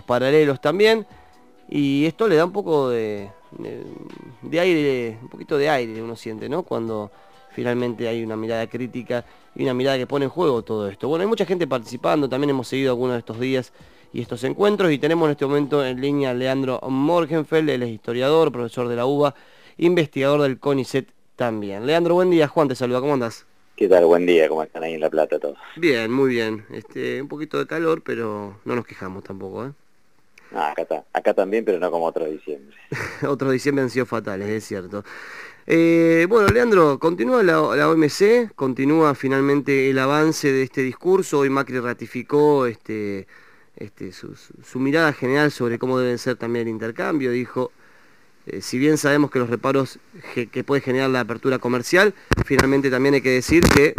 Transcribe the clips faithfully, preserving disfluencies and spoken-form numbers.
paralelos también, y esto le da un poco de, de, de aire, un poquito de aire uno siente, ¿no? Cuando finalmente hay una mirada crítica y una mirada que pone en juego todo esto. Bueno, hay mucha gente participando, también hemos seguido algunos de estos días y estos encuentros, y tenemos en este momento en línea a Leandro Morgenfeld. Él es historiador, profesor de la UBA, investigador del CONICET también. Leandro, buen día. Juan te saluda, ¿cómo andás? ¿Qué tal? Buen día, ¿cómo están ahí en La Plata todos? Bien, muy bien. Este, un poquito de calor, pero no nos quejamos tampoco, ¿eh? Ah, acá está, acá también, pero no como otro diciembre. Otros diciembre han sido fatales, es cierto. Eh, bueno, Leandro, continúa la, la O M C, continúa finalmente el avance de este discurso. Hoy Macri ratificó este, este, su, su- su mirada general sobre cómo debe ser también el intercambio. Dijo, eh, si bien sabemos que los reparos ge- que puede generar la apertura comercial, finalmente también hay que decir que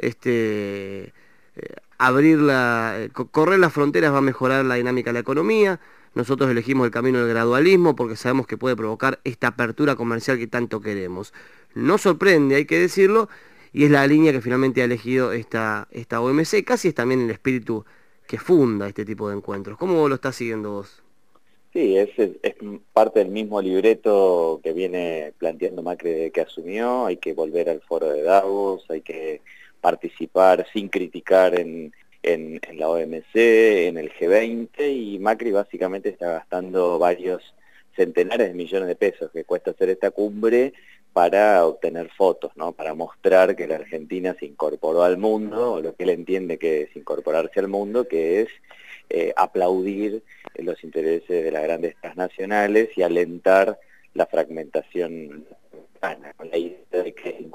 este, eh, abrir la, eh, co- correr las fronteras va a mejorar la dinámica de la economía. Nosotros elegimos el camino del gradualismo porque sabemos que puede provocar esta apertura comercial que tanto queremos. No sorprende, hay que decirlo, y es la línea que finalmente ha elegido esta, esta O M C. Casi es también el espíritu que funda este tipo de encuentros. ¿Cómo lo estás siguiendo vos? Sí, es, es, es parte del mismo libreto que viene planteando Macri desde que asumió. Hay que volver al foro de Davos, hay que participar sin criticar en, en, en la O M C, en el G veinte, y Macri básicamente está gastando varios centenares de millones de pesos que cuesta hacer esta cumbre para obtener fotos, ¿no? Para mostrar que la Argentina se incorporó al mundo, o lo que él entiende que es incorporarse al mundo, que es eh, aplaudir los intereses de las grandes transnacionales y alentar la fragmentación mexicana, con la idea de que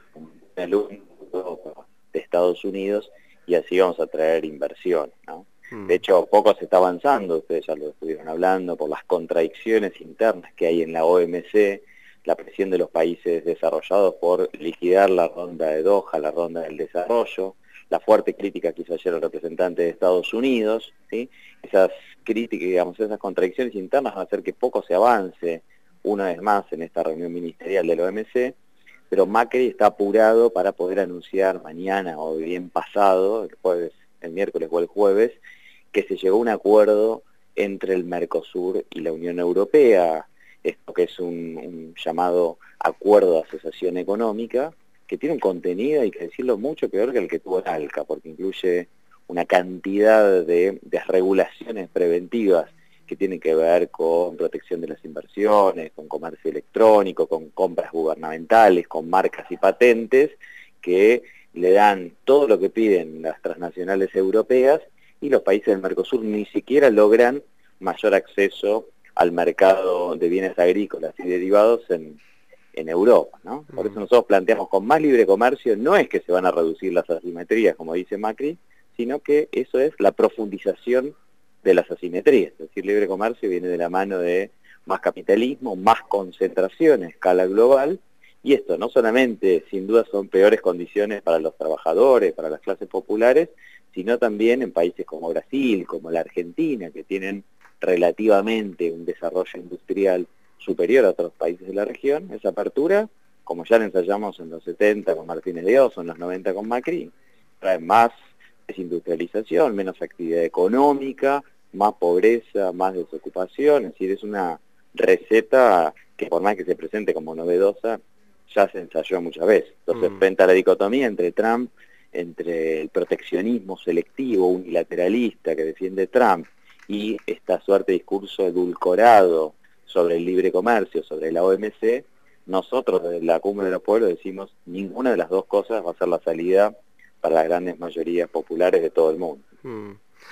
el único de Estados Unidos, y así vamos a traer inversión, ¿no? De Mm. hecho, poco se está avanzando, ustedes ya lo estuvieron hablando, por las contradicciones internas que hay en la O M C, la presión de los países desarrollados por liquidar la ronda de Doha, la ronda del desarrollo, la fuerte crítica que hizo ayer el representante de Estados Unidos, ¿sí? Esas críticas, digamos, esas contradicciones internas van a hacer que poco se avance una vez más en esta reunión ministerial del O M C, pero Macri está apurado para poder anunciar mañana o bien pasado, el jueves, el miércoles o el jueves, que se llegó a un acuerdo entre el Mercosur y la Unión Europea, esto que es un, un llamado acuerdo de asociación económica, que tiene un contenido, hay que decirlo, mucho peor que el que tuvo el ALCA, porque incluye una cantidad de desregulaciones preventivas que tienen que ver con protección de las inversiones, con comercio electrónico, con compras gubernamentales, con marcas y patentes, que le dan todo lo que piden las transnacionales europeas, y los países del Mercosur ni siquiera logran mayor acceso al mercado de bienes agrícolas y derivados en, en Europa, ¿no? Por eso Mm. nosotros planteamos, con más libre comercio no es que se van a reducir las asimetrías, como dice Macri, sino que eso es la profundización de las asimetrías. Es decir, libre comercio viene de la mano de más capitalismo, más concentración a escala global, y esto no solamente, sin duda, son peores condiciones para los trabajadores, para las clases populares, sino también en países como Brasil, como la Argentina, que tienen relativamente un desarrollo industrial superior a otros países de la región. Esa apertura, como ya la ensayamos en los setenta con Martínez de Oso, en los noventa con Macri, trae más desindustrialización, menos actividad económica, más pobreza, más desocupación. Es decir, es una receta que, por más que se presente como novedosa, ya se ensayó muchas veces. Entonces, Mm. frente a la dicotomía entre Trump, entre el proteccionismo selectivo, unilateralista que defiende Trump, y esta suerte de discurso edulcorado sobre el libre comercio, sobre la O M C, nosotros desde la Cumbre de los Pueblos decimos, ninguna de las dos cosas va a ser la salida para las grandes mayorías populares de todo el mundo. Mm.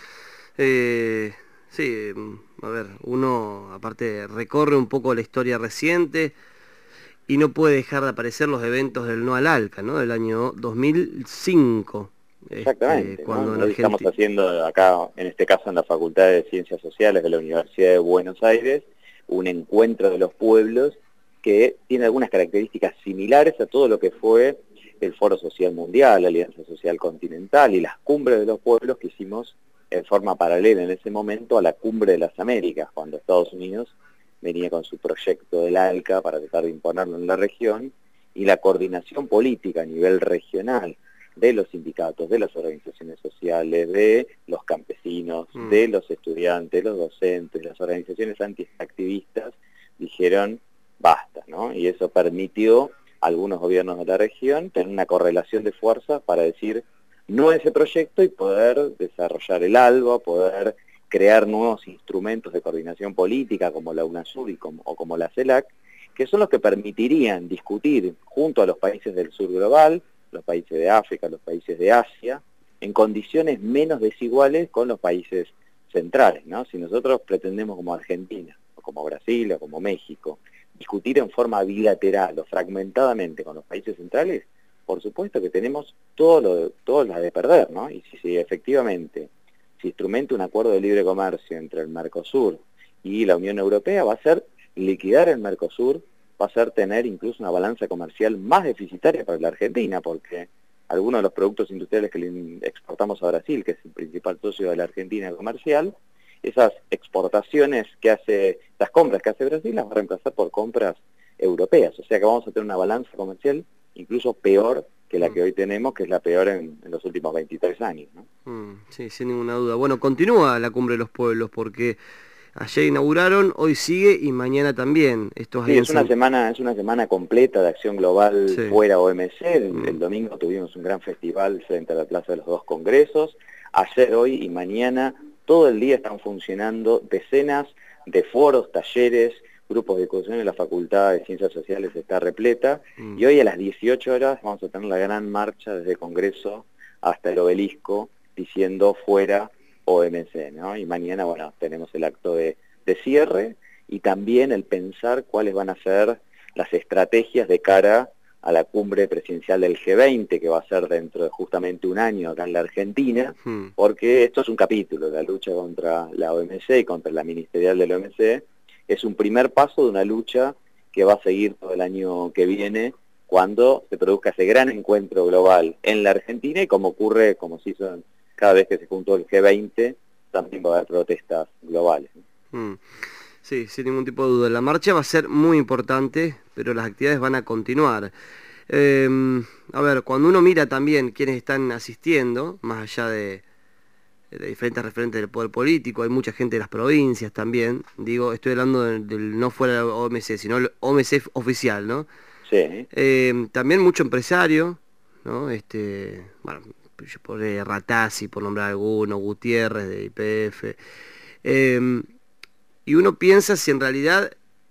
Eh, sí, mm, a ver, uno aparte recorre un poco la historia reciente y no puede dejar de aparecer los eventos del no al ALCA, ¿no? Del año dos mil cinco, este, Exactamente, ¿no? cuando en Hoy estamos Argentina... haciendo acá, en este caso en la Facultad de Ciencias Sociales de la Universidad de Buenos Aires, un encuentro de los pueblos que tiene algunas características similares a todo lo que fue el Foro Social Mundial, la Alianza Social Continental y las cumbres de los pueblos que hicimos en forma paralela en ese momento a la Cumbre de las Américas, cuando Estados Unidos venía con su proyecto del ALCA para tratar de imponerlo en la región, y la coordinación política a nivel regional de los sindicatos, de las organizaciones sociales, de los campesinos, mm. de los estudiantes, los docentes, las organizaciones antiactivistas, dijeron basta, ¿no? Y eso permitió a algunos gobiernos de la región tener una correlación de fuerzas para decir no a ese proyecto y poder desarrollar el ALBA, poder crear nuevos instrumentos de coordinación política como la UNASUR y como, o como la CELAC, que son los que permitirían discutir junto a los países del sur global, los países de África, los países de Asia, en condiciones menos desiguales con los países centrales, ¿no? Si nosotros pretendemos como Argentina, o como Brasil, o como México, discutir en forma bilateral o fragmentadamente con los países centrales, por supuesto que tenemos todo lo, todo la de perder, ¿no? Y si, si efectivamente se instrumenta un acuerdo de libre comercio entre el Mercosur y la Unión Europea, va a ser liquidar el Mercosur, va a ser tener incluso una balanza comercial más deficitaria para la Argentina, porque algunos de los productos industriales que le exportamos a Brasil, que es el principal socio de la Argentina comercial, esas exportaciones que hace, las compras que hace Brasil las va a reemplazar por compras europeas, o sea que vamos a tener una balanza comercial incluso peor que la que hoy tenemos, que es la peor en, en los últimos veintitrés años, ¿no? Mm, sí, sin ninguna duda. Bueno, continúa la Cumbre de los Pueblos, porque ayer inauguraron, hoy sigue y mañana también. Esto sí, es una semana, es una semana completa de acción global sí. fuera O M C. El, mm. el domingo tuvimos un gran festival frente a la Plaza de los Dos Congresos. Ayer, hoy y mañana, todo el día están funcionando decenas de foros, talleres, grupos de discusión en la Facultad de Ciencias Sociales está repleta. Mm. Y hoy a las dieciocho horas vamos a tener la gran marcha desde el Congreso hasta el Obelisco, diciendo fuera O M C, ¿no? Y mañana, bueno, tenemos el acto de, de cierre y también el pensar cuáles van a ser las estrategias de cara a la cumbre presidencial del G veinte, que va a ser dentro de justamente un año acá en la Argentina, hmm. porque esto es un capítulo, la lucha contra la O M C y contra la ministerial de la O M C, es un primer paso de una lucha que va a seguir todo el año que viene, cuando se produzca ese gran encuentro global en la Argentina, y como ocurre, como se hizo cada vez que se juntó el G veinte, también va a haber protestas globales. Mm. Sí, sin ningún tipo de duda. La marcha va a ser muy importante, pero las actividades van a continuar. Eh, a ver, cuando uno mira también quiénes están asistiendo, más allá de, de diferentes referentes del poder político, hay mucha gente de las provincias también. Digo, estoy hablando del, del no fuera de la O M C, sino el O M C oficial, ¿no? Sí. Eh, también mucho empresario, ¿no? Este, bueno, por eh, Ratazzi, por nombrar alguno, Gutiérrez de Y P F. Eh, y uno piensa si en realidad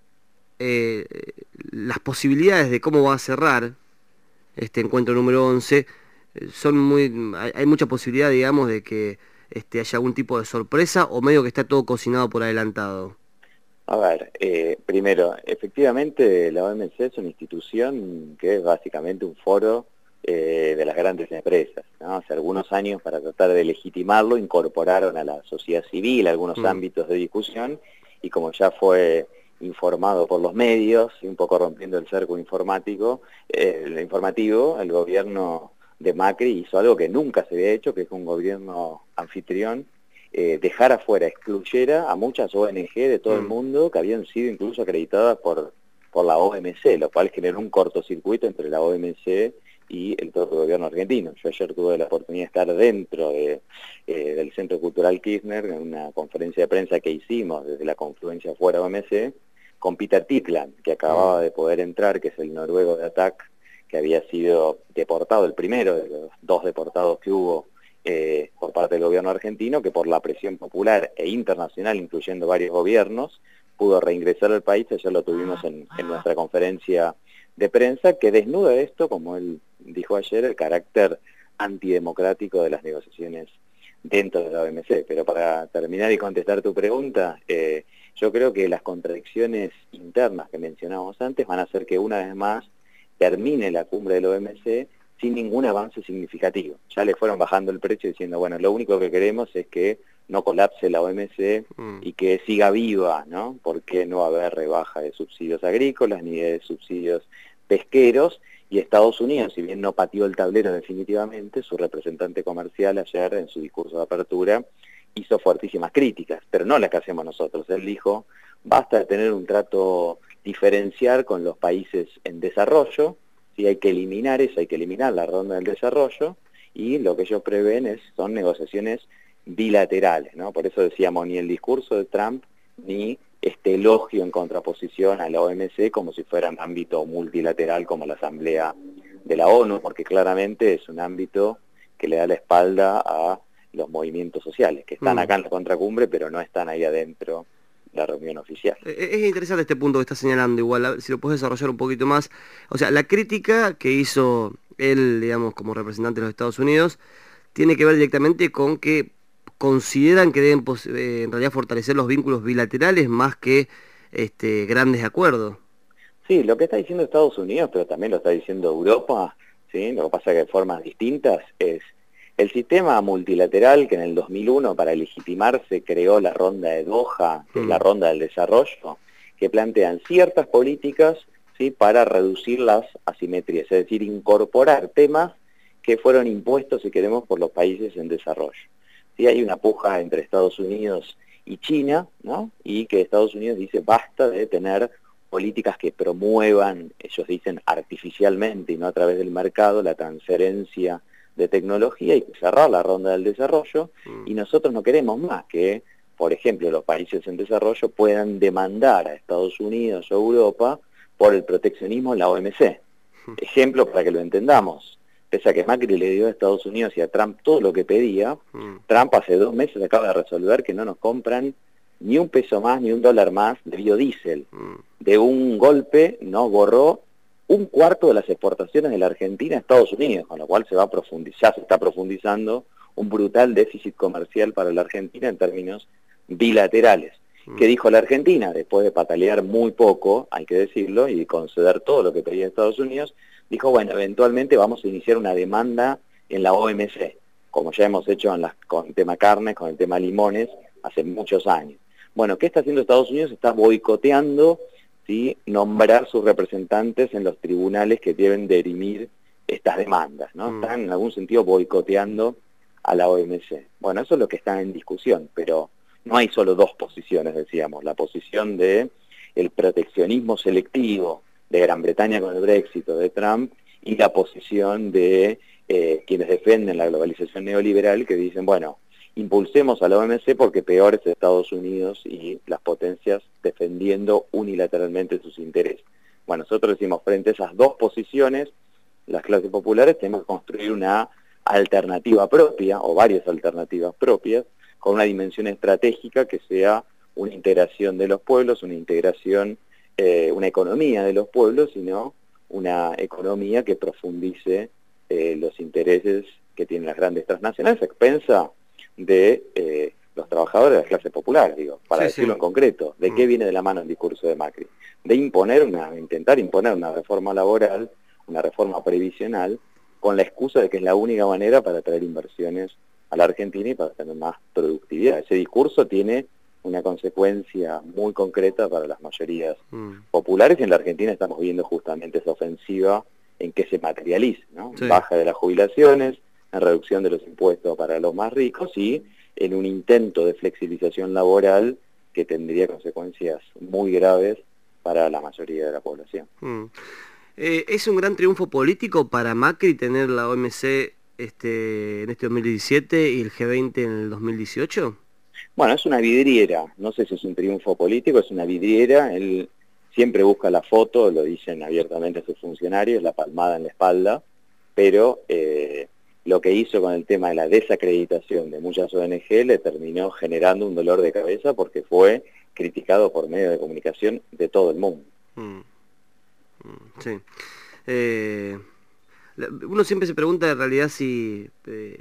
eh, las posibilidades de cómo va a cerrar este encuentro número once eh, son muy... Hay, hay mucha posibilidad, digamos, de que este, haya algún tipo de sorpresa o medio que está todo cocinado por adelantado. A ver, eh, primero, efectivamente la O M C es una institución que es básicamente un foro eh, de las grandes empresas, ¿no? Hace algunos años, para tratar de legitimarlo, incorporaron a la sociedad civil algunos mm. ámbitos de discusión, y como ya fue informado por los medios, un poco rompiendo el cerco informático, eh, el informativo, el gobierno de Macri hizo algo que nunca se había hecho, que es un gobierno anfitrión, eh, dejar afuera, excluyera a muchas O N G de todo mm. el mundo que habían sido incluso acreditadas por, por la O M C, lo cual generó un cortocircuito entre la O M C y el propio gobierno argentino. Yo ayer tuve la oportunidad de estar dentro de, eh, del Centro Cultural Kirchner en una conferencia de prensa que hicimos desde la confluencia fuera O M C con Peter Tikland, que acababa de poder entrar, que es el noruego de A T A C, que había sido deportado, el primero de los dos deportados que hubo eh, por parte del gobierno argentino, que por la presión popular e internacional, incluyendo varios gobiernos, pudo reingresar al país. Ayer lo tuvimos en, en nuestra conferencia de prensa, que desnuda esto, como él dijo ayer, el carácter antidemocrático de las negociaciones dentro de la O M C. Pero para terminar y contestar tu pregunta, eh, yo creo que las contradicciones internas que mencionábamos antes van a hacer que una vez más termine la cumbre de la O M C sin ningún avance significativo. Ya le fueron bajando el precio diciendo, bueno, lo único que queremos es que no colapse la O M C mm. y que siga viva, ¿no? Porque no va a haber rebaja de subsidios agrícolas ni de subsidios pesqueros, y Estados Unidos, si bien no pateó el tablero definitivamente, su representante comercial ayer en su discurso de apertura hizo fuertísimas críticas, pero no las que hacemos nosotros. Él dijo, basta de tener un trato diferencial con los países en desarrollo, si hay que eliminar eso, hay que eliminar la ronda del desarrollo, y lo que ellos prevén es, son negociaciones bilaterales, ¿no? Por eso decíamos, ni el discurso de Trump, ni este elogio en contraposición a la O M C como si fuera un ámbito multilateral como la Asamblea de la ONU, porque claramente es un ámbito que le da la espalda a los movimientos sociales, que están Mm. acá en la contracumbre, pero no están ahí adentro de la reunión oficial. Eh, Es interesante este punto que está señalando, igual, a ver si lo puedes desarrollar un poquito más. O sea, la crítica que hizo él, digamos, como representante de los Estados Unidos, tiene que ver directamente con que consideran que deben pos- eh, en realidad fortalecer los vínculos bilaterales más que este, grandes acuerdos. Sí, lo que está diciendo Estados Unidos, pero también lo está diciendo Europa, ¿sí? Lo que pasa que de formas distintas es el sistema multilateral que en el dos mil uno para legitimarse creó la ronda de Doha, que es la Mm. ronda del desarrollo, que plantean ciertas políticas, ¿sí?, para reducir las asimetrías, es decir, incorporar temas que fueron impuestos, si queremos, por los países en desarrollo. Sí, hay una puja entre Estados Unidos y China, ¿no? Y que Estados Unidos dice basta de tener políticas que promuevan, ellos dicen artificialmente y no a través del mercado, la transferencia de tecnología y cerrar la ronda del desarrollo, Mm. y nosotros no queremos más que, por ejemplo, los países en desarrollo puedan demandar a Estados Unidos o Europa por el proteccionismo en la O M C. Ejemplo para que lo entendamos, pese a que Macri le dio a Estados Unidos y a Trump todo lo que pedía, Mm. Trump hace dos meses acaba de resolver que no nos compran ni un peso más ni un dólar más de biodiesel. Mm. De un golpe nos borró un cuarto de las exportaciones de la Argentina a Estados Unidos, con lo cual se va a profundizar, ya se está profundizando un brutal déficit comercial para la Argentina en términos bilaterales. Mm. ¿Qué dijo la Argentina? Después de patalear muy poco, hay que decirlo, y conceder todo lo que pedía Estados Unidos, dijo, bueno, eventualmente vamos a iniciar una demanda en la O M C, como ya hemos hecho en las, con el tema carnes, con el tema limones, hace muchos años. Bueno, ¿qué está haciendo Estados Unidos? Está boicoteando, ¿sí?, nombrar sus representantes en los tribunales que deben dirimir estas demandas, ¿no? Mm. Están en algún sentido boicoteando a la O M C. Bueno, eso es lo que está en discusión, pero no hay solo dos posiciones, decíamos, la posición de el proteccionismo selectivo de Gran Bretaña con el Brexit de Trump y la posición de eh, quienes defienden la globalización neoliberal que dicen, bueno, impulsemos a la O M C porque peor es Estados Unidos y las potencias defendiendo unilateralmente sus intereses. Bueno, nosotros decimos, frente a esas dos posiciones, las clases populares tenemos que construir una alternativa propia, o varias alternativas propias, con una dimensión estratégica que sea una integración de los pueblos, una integración, eh, una economía de los pueblos, sino una economía que profundice eh, los intereses que tienen las grandes transnacionales a expensa de eh, los trabajadores de las clases populares, digo, para Sí, decirlo sí. en concreto. ¿De qué Mm. viene de la mano el discurso de Macri? De imponer una, intentar imponer una reforma laboral, una reforma previsional, con la excusa de que es la única manera para traer inversiones a la Argentina y para tener más productividad. Ese discurso tiene una consecuencia muy concreta para las mayorías Mm. populares, y en la Argentina estamos viendo justamente esa ofensiva en que se materializa, ¿no? Sí. Baja de las jubilaciones, en reducción de los impuestos para los más ricos y en un intento de flexibilización laboral que tendría consecuencias muy graves para la mayoría de la población. Mm. Eh, ¿es un gran triunfo político para Macri tener la O M C este, en este dos mil diecisiete y el G veinte en el dos mil dieciocho? Bueno, es una vidriera, no sé si es un triunfo político, es una vidriera, él siempre busca la foto, lo dicen abiertamente sus funcionarios, la palmada en la espalda, pero eh, lo que hizo con el tema de la desacreditación de muchas O N G le terminó generando un dolor de cabeza porque fue criticado por medios de comunicación de todo el mundo. Mm. Mm, sí. Eh, la- uno siempre se pregunta en realidad si, eh,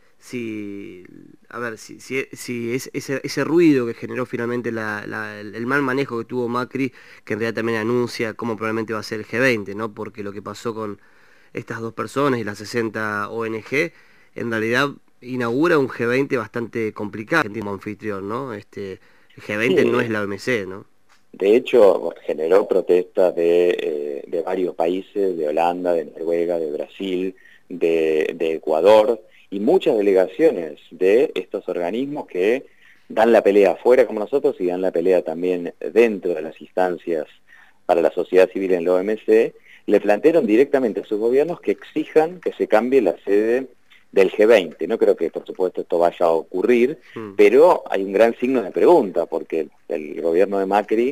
si a ver, si, si, si es, ese, ese ruido que generó finalmente la, la- el el mal manejo que tuvo Macri, que en realidad también anuncia cómo probablemente va a ser el G veinte, ¿no? Porque lo que pasó con estas dos personas y las sesenta O N G, en realidad inaugura un G veinte bastante complicado como anfitrión, ¿no? Este, el G veinte no es Sí, la O M C, ¿no? de hecho generó protestas de, eh, de varios países, de Holanda, de Noruega, de Brasil, de, de Ecuador, y muchas delegaciones de estos organismos que dan la pelea afuera como nosotros y dan la pelea también dentro de las instancias para la sociedad civil en la O M C, le plantearon directamente a sus gobiernos que exijan que se cambie la sede del G veinte. No creo que, por supuesto, esto vaya a ocurrir, Mm. pero hay un gran signo de pregunta, porque el, el gobierno de Macri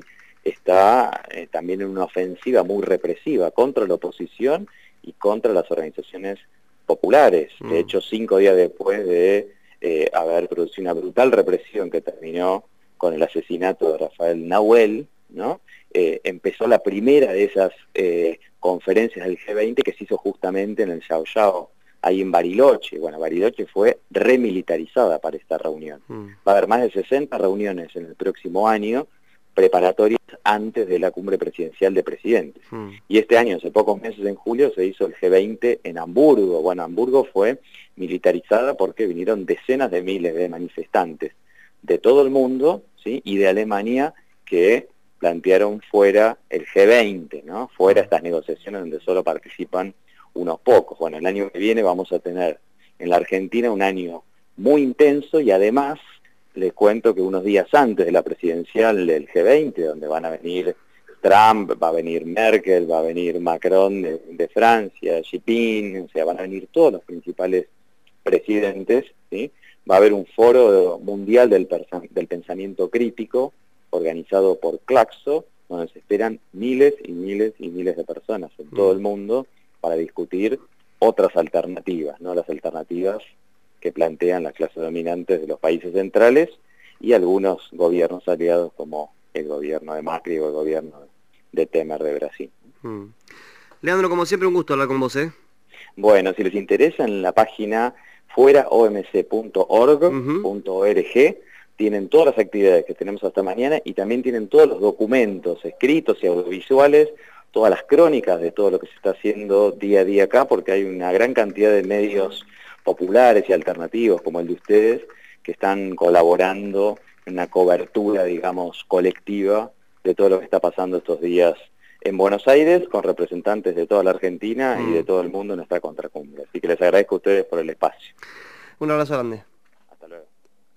está eh, también en una ofensiva muy represiva contra la oposición y contra las organizaciones populares. Mm. De hecho, cinco días después de eh, haber producido una brutal represión que terminó con el asesinato de Rafael Nahuel, ¿no? Eh, empezó la primera de esas eh, conferencias del G veinte que se hizo justamente en el Yao Yao, ahí en Bariloche. Bueno, Bariloche fue remilitarizada para esta reunión. Mm. Va a haber más de sesenta reuniones en el próximo año, preparatorias antes de la cumbre presidencial de presidentes. Mm. Y este año, hace pocos meses, en julio, se hizo el G veinte en Hamburgo. Bueno, Hamburgo fue militarizada porque vinieron decenas de miles de manifestantes de todo el mundo, ¿sí? Y de Alemania, que plantearon fuera el G veinte, ¿no? Fuera estas negociaciones donde solo participan unos pocos. Bueno, el año que viene vamos a tener en la Argentina un año muy intenso, y además les cuento que unos días antes de la presidencial del G veinte, donde van a venir Trump, va a venir Merkel, va a venir Macron de, de Francia, Xi Jinping, o sea, van a venir todos los principales presidentes, ¿sí? Va a haber un foro mundial del, del pensamiento crítico, organizado por Claxo, donde se esperan miles y miles y miles de personas en todo el mundo para discutir otras alternativas, ¿no? Las alternativas que plantean las clases dominantes de los países centrales y algunos gobiernos aliados como el gobierno de Macri o el gobierno de Temer de Brasil. Mm. Leandro, como siempre, un gusto hablar con vos, ¿eh? Bueno, si les interesa, en la página fuera o m c punto org punto org uh-huh. tienen todas las actividades que tenemos hasta mañana y también tienen todos los documentos escritos y audiovisuales, todas las crónicas de todo lo que se está haciendo día a día acá, porque hay una gran cantidad de medios populares y alternativos como el de ustedes que están colaborando en una cobertura, digamos, colectiva de todo lo que está pasando estos días en Buenos Aires, con representantes de toda la Argentina mm. y de todo el mundo en esta contracumbre. Así que les agradezco a ustedes por el espacio. Un abrazo grande. Hasta luego.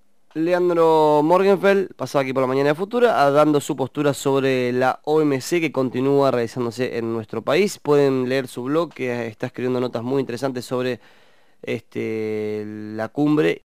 Leandro Morgenfeld pasaba aquí por la mañana de Futura dando su postura sobre la O M C que continúa realizándose en nuestro país. Pueden leer su blog, que está escribiendo notas muy interesantes sobre este, la cumbre